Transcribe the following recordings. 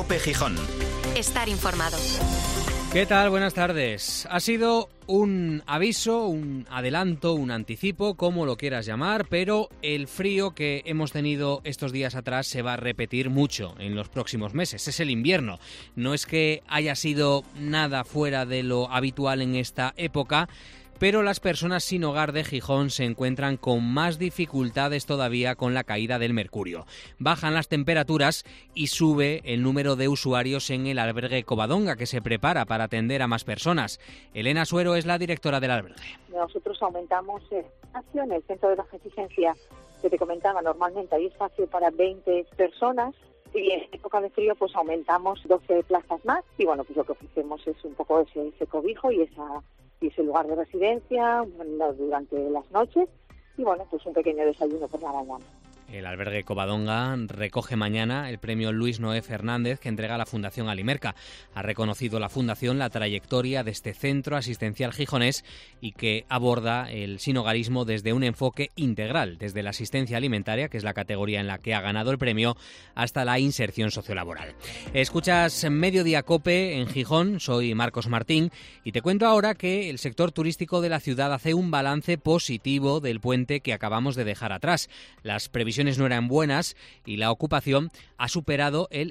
COPE Gijón. Estar informado. ¿Qué tal? Buenas tardes. Ha sido un aviso, un adelanto, un anticipo, como lo quieras llamar, pero el frío que hemos tenido estos días atrás se va a repetir mucho en los próximos meses. Es el invierno. No es que haya sido nada fuera de lo habitual en esta época, pero las personas sin hogar de Gijón se encuentran con más dificultades todavía con la caída del mercurio. Bajan las temperaturas y sube el número de usuarios en el albergue Covadonga, que se prepara para atender a más personas. Elena Suero es la directora del albergue. Nosotros aumentamos espacio en el centro de baja exigencia que te comentaba. Normalmente hay espacio para 20 personas y en época de frío pues aumentamos 12 plazas más y bueno, pues lo que ofrecemos es un poco ese cobijo y ese lugar de residencia durante las noches y bueno, pues un pequeño desayuno por la mañana. El albergue Covadonga recoge mañana el premio Luis Noé Fernández que entrega la Fundación Alimerca. Ha reconocido la Fundación la trayectoria de este centro asistencial gijonés y que aborda el sinhogarismo desde un enfoque integral, desde la asistencia alimentaria, que es la categoría en la que ha ganado el premio, hasta la inserción sociolaboral. Escuchas Mediodía COPE en Gijón, soy Marcos Martín y te cuento ahora que el sector turístico de la ciudad hace un balance positivo del puente que acabamos de dejar atrás. Las previsiones no eran buenas y la ocupación ha superado el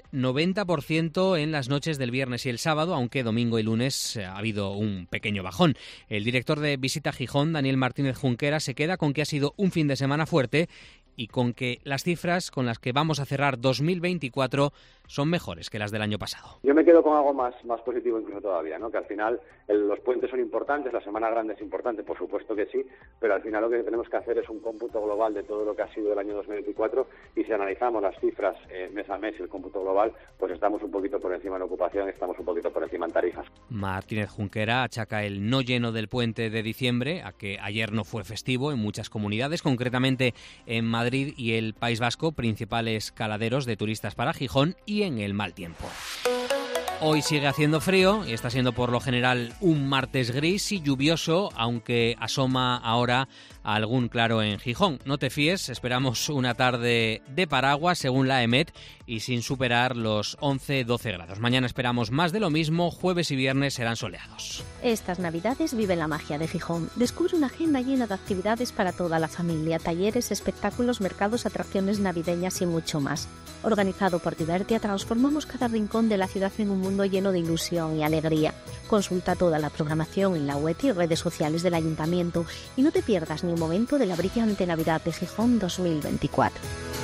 90% en las noches del viernes y el sábado, aunque domingo y lunes ha habido un pequeño bajón. El director de Visita Gijón, Daniel Martínez Junquera, se queda con que ha sido un fin de semana fuerte y con que las cifras con las que vamos a cerrar 2024 son mejores que las del año pasado. Yo me quedo con algo más positivo incluso todavía, ¿no? Que al final los puentes son importantes, la Semana Grande es importante, por supuesto que sí, pero al final lo que tenemos que hacer es un cómputo global de todo lo que ha sido el año 2024 y si analizamos las cifras mes a mes, el cómputo global, pues estamos un poquito por encima en ocupación, estamos un poquito por encima en tarifas. Martínez Junquera achaca el no lleno del puente de diciembre a que ayer no fue festivo en muchas comunidades, concretamente en Madrid y el País Vasco, principales caladeros de turistas para Gijón, y en el mal tiempo. Hoy sigue haciendo frío y está siendo por lo general un martes gris y lluvioso, aunque asoma ahora algún claro en Gijón. No te fíes, esperamos una tarde de paraguas según la EMET y sin superar los 11-12 grados. Mañana esperamos más de lo mismo, jueves y viernes serán soleados. Estas Navidades vive la magia de Gijón. Descubre una agenda llena de actividades para toda la familia, talleres, espectáculos, mercados, atracciones navideñas y mucho más. Organizado por Divertia, transformamos cada rincón de la ciudad en un mundo lleno de ilusión y alegría. Consulta toda la programación en la web y redes sociales del Ayuntamiento y no te pierdas ni un momento de la brillante Navidad de Gijón 2024.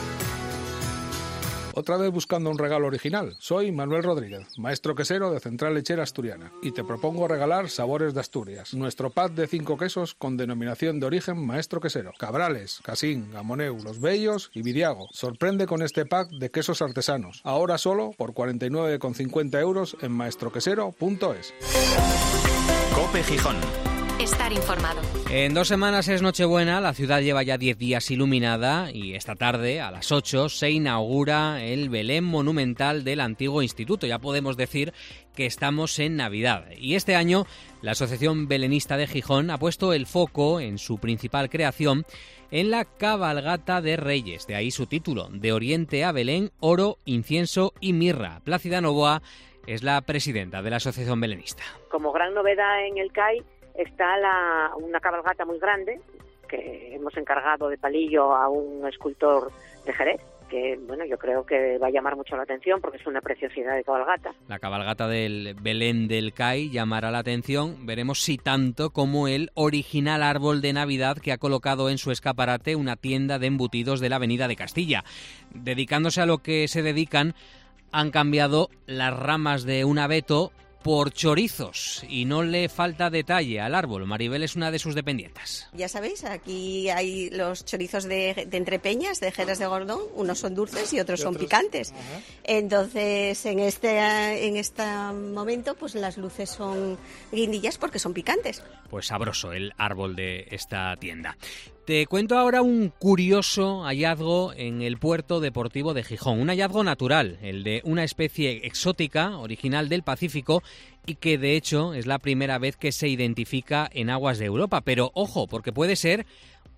Otra vez buscando un regalo original. Soy Manuel Rodríguez, maestro quesero de Central Lechera Asturiana, y te propongo regalar Sabores de Asturias, nuestro pack de 5 quesos con denominación de origen maestro quesero: Cabrales, Casín, Gamoneu, Los Bellos y Viriago. Sorprende con este pack de quesos artesanos, ahora solo por 49,50 euros en maestroquesero.es. COPE Gijón. Estar informado. En 2 semanas es Nochebuena, la ciudad lleva ya 10 días iluminada y esta tarde a las 8 se inaugura el Belén monumental del antiguo instituto. Ya podemos decir que estamos en Navidad. Y este año la Asociación Belenista de Gijón ha puesto el foco en su principal creación en la cabalgata de Reyes, de ahí su título, De Oriente a Belén, oro, incienso y mirra. Plácida Novoa es la presidenta de la Asociación Belenista. Como gran novedad en el CAI está una cabalgata muy grande que hemos encargado de palillo a un escultor de Jerez, que bueno, yo creo que va a llamar mucho la atención porque es una preciosidad de cabalgata. La cabalgata del Belén del CAI llamará la atención, veremos si tanto como el original árbol de Navidad que ha colocado en su escaparate una tienda de embutidos de la Avenida de Castilla. Dedicándose a lo que se dedican, han cambiado las ramas de un abeto por chorizos y no le falta detalle al árbol. Maribel es una de sus dependientes. Ya sabéis, aquí hay los chorizos de Entrepeñas, de Jerez de Gordón. Unos son dulces y otros son picantes. Ajá. Entonces, en este momento, pues las luces son guindillas porque son picantes. Pues sabroso el árbol de esta tienda. Te cuento ahora un curioso hallazgo en el puerto deportivo de Gijón. Un hallazgo natural, el de una especie exótica, original del Pacífico, y que de hecho es la primera vez que se identifica en aguas de Europa. Pero ojo, porque puede ser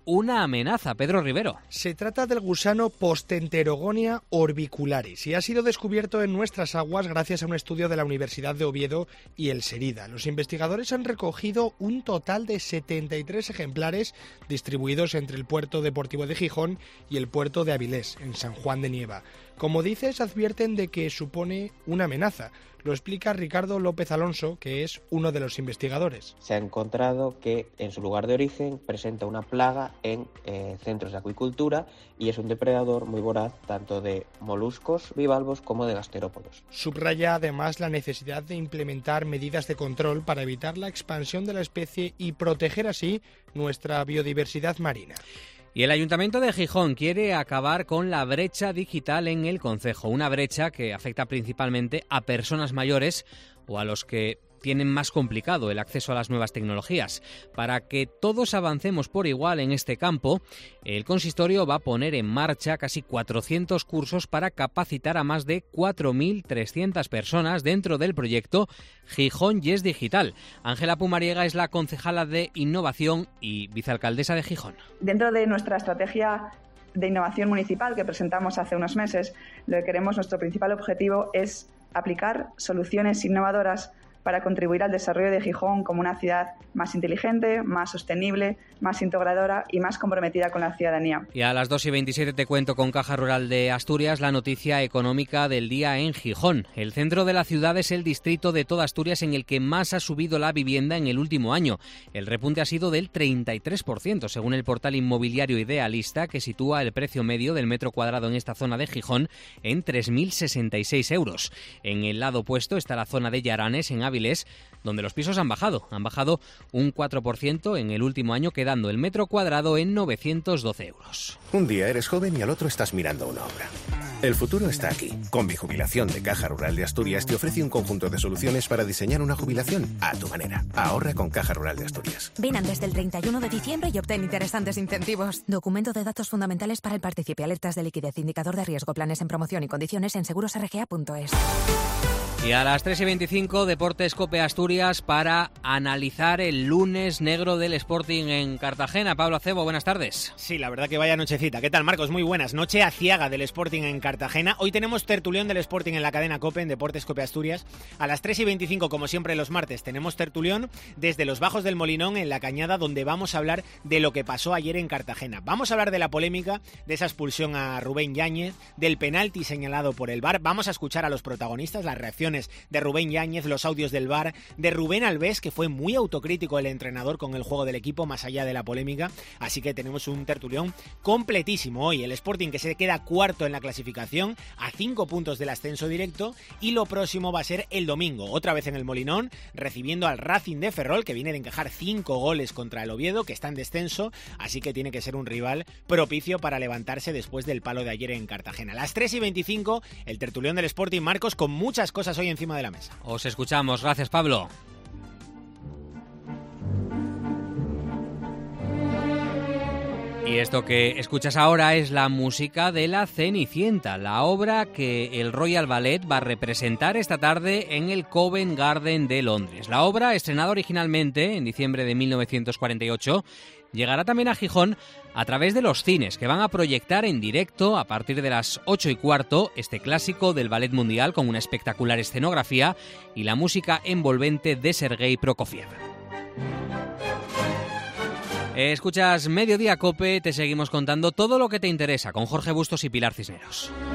una amenaza. Pedro Rivero. Se trata del gusano Postenterogonia orbicularis y ha sido descubierto en nuestras aguas gracias a un estudio de la Universidad de Oviedo y el SERIDA. Los investigadores han recogido un total de 73 ejemplares distribuidos entre el puerto deportivo de Gijón y el puerto de Avilés, en San Juan de Nieva. Como dices, advierten de que supone una amenaza. Lo explica Ricardo López Alonso, que es uno de los investigadores. Se ha encontrado que en su lugar de origen presenta una plaga en centros de acuicultura y es un depredador muy voraz tanto de moluscos bivalvos como de gasterópodos. Subraya además la necesidad de implementar medidas de control para evitar la expansión de la especie y proteger así nuestra biodiversidad marina. Y el Ayuntamiento de Gijón quiere acabar con la brecha digital en el concejo, una brecha que afecta principalmente a personas mayores o a los que tienen más complicado el acceso a las nuevas tecnologías. Para que todos avancemos por igual en este campo, el consistorio va a poner en marcha casi 400 cursos para capacitar a más de 4.300 personas dentro del proyecto Gijón Yes Digital. Ángela Pumariega es la concejala de Innovación y vicealcaldesa de Gijón. Dentro de nuestra estrategia de innovación municipal que presentamos hace unos meses, lo que queremos, nuestro principal objetivo es aplicar soluciones innovadoras para contribuir al desarrollo de Gijón como una ciudad más inteligente, más sostenible, más integradora y más comprometida con la ciudadanía. Y a las 2:27 te cuento con Caja Rural de Asturias la noticia económica del día en Gijón. El centro de la ciudad es el distrito de toda Asturias en el que más ha subido la vivienda en el último año. El repunte ha sido del 33%, según el portal inmobiliario Idealista, que sitúa el precio medio del metro cuadrado en esta zona de Gijón en 3.066 euros. En el lado opuesto está la zona de Llaranes, en Avilés, donde los pisos han bajado un 4% en el último año, quedando el metro cuadrado en 912 euros. Un día eres joven y al otro estás mirando una obra. El futuro está aquí. Con Mi Jubilación de Caja Rural de Asturias te ofrece un conjunto de soluciones para diseñar una jubilación a tu manera. Ahorra con Caja Rural de Asturias. Ven antes del 31 de diciembre y obtén interesantes incentivos. Documento de datos fundamentales para el participe, alertas de liquidez, indicador de riesgo, planes en promoción y condiciones en segurosrga.es. Y a las 3:25, Deportes Cope Asturias para analizar el lunes negro del Sporting en Cartagena. Pablo Acebo, buenas tardes. Sí, la verdad que vaya nochecita. ¿Qué tal, Marcos? Muy buenas. Noche aciaga del Sporting en Cartagena. Hoy tenemos tertulión del Sporting en la cadena Cope, en Deportes Cope Asturias. A las 3:25, como siempre los martes, tenemos tertulión desde los Bajos del Molinón, en La Cañada, donde vamos a hablar de lo que pasó ayer en Cartagena. Vamos a hablar de la polémica, de esa expulsión a Rubén Yáñez, del penalti señalado por el VAR. Vamos a escuchar a los protagonistas, las reacciones de Rubén Yáñez, los audios del VAR, de Rubén Alves, que fue muy autocrítico el entrenador con el juego del equipo, más allá de la polémica. Así que tenemos un tertulión completísimo hoy. El Sporting, que se queda cuarto en la clasificación, a 5 puntos del ascenso directo, y lo próximo va a ser el domingo, otra vez en el Molinón, recibiendo al Racing de Ferrol, que viene de encajar 5 goles contra el Oviedo, que está en descenso, así que tiene que ser un rival propicio para levantarse después del palo de ayer en Cartagena. A las 3:25, el tertulión del Sporting, Marcos, con muchas cosas hoy encima de la mesa. Os escuchamos. Gracias, Pablo. Y esto que escuchas ahora es la música de La Cenicienta, la obra que el Royal Ballet va a representar esta tarde en el Covent Garden de Londres. La obra, estrenada originalmente en diciembre de 1948, llegará también a Gijón a través de los cines, que van a proyectar en directo a partir de las 8:15 este clásico del ballet mundial con una espectacular escenografía y la música envolvente de Sergei Prokofiev. Escuchas Mediodía Cope, te seguimos contando todo lo que te interesa con Jorge Bustos y Pilar Cisneros.